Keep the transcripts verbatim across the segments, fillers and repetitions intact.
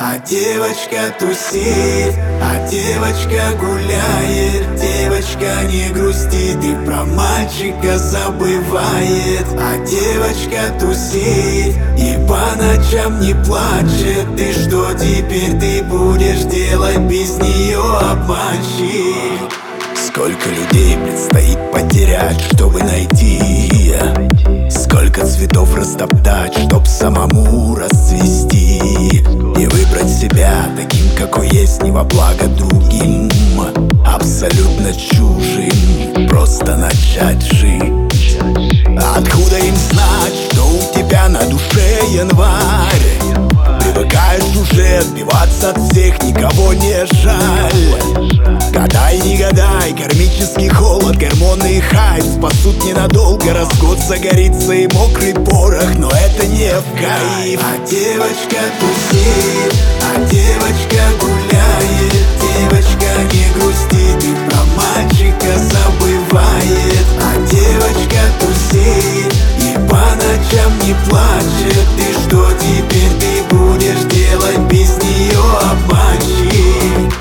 А девочка тусит, а девочка гуляет. Девочка не грустит и про мальчика забывает. А девочка тусит и по ночам не плачет. И что теперь ты будешь делать без нее, обманщик? Сколько людей предстоит потерять, чтобы найти? Сколько цветов растоптать, чтоб самому расцвести? И выбрать себя таким, какой есть, не во благо другим, абсолютно чужим, просто начать жить. Откуда им знать, что у тебя на душе январь? Привыкаешь уже отбиваться от всех, никого не жаль. Гадай, не гадай, кармический холод, гормоны и хайп спасут ненадолго. Раз в год загорится и мокрый порох, но это не в кайф. А девочка тусит, а девочка гуляет. Девочка не грустит и про мальчика забывает. А девочка тусит и по ночам не плачет. И что теперь ты будешь делать без нее, обманщик?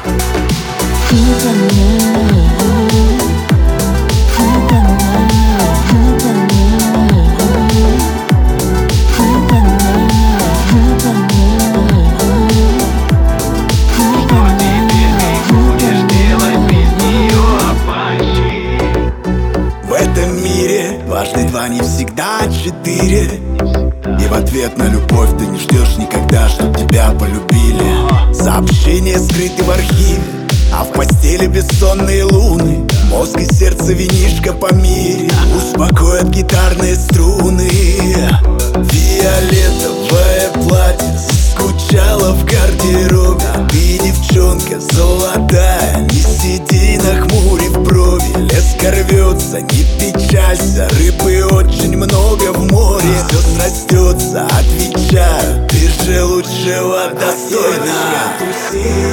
В этом мире дважды два не всегда четыре. И в ответ на любовь ты не ждешь никогда, чтоб тебя полюбили. Сообщения скрыты в архиве, а в постели бессонные луны. Мозг и сердце винишко по мире успокоят гитарные струны. Фиолетовое платье скучала в гардеробе. Ты, девчонка золотая, не сиди нахмурив брови. Леска рвется, не печалься, рыбы очень много в море. Все срастется, отвечаю, ты же лучшего достойна.